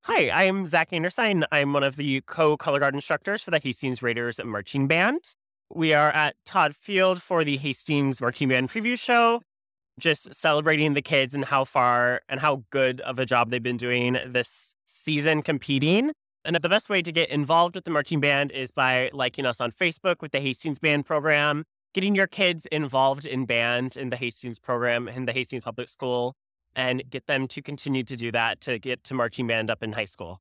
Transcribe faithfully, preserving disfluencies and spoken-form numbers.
Hi, I'm Zach Anderson. I'm one of the co-color guard instructors for the Hastings Raiders Marching Band. We are at Todd Field for the Hastings Marching Band preview show, just celebrating the kids and how far and how good of a job they've been doing this season competing. And the best way to get involved with the marching band is by liking us on Facebook with the Hastings Band program, getting your kids involved in band in the Hastings program in the Hastings Public School, and get them to continue to do that to get to marching band up in high school.